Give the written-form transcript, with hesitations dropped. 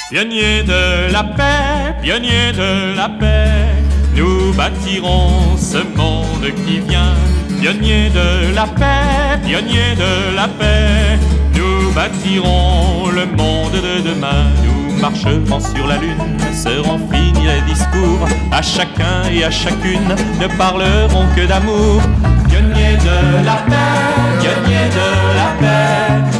Pionniers de la paix, pionniers de la paix, nous bâtirons ce monde qui vient. Pionniers de la paix, pionniers de la paix, nous bâtirons le monde de demain. Nous marcherons sur la lune, serons finis les discours, à chacun et à chacune ne parlerons que d'amour. Pionniers de la paix, pionniers de la paix,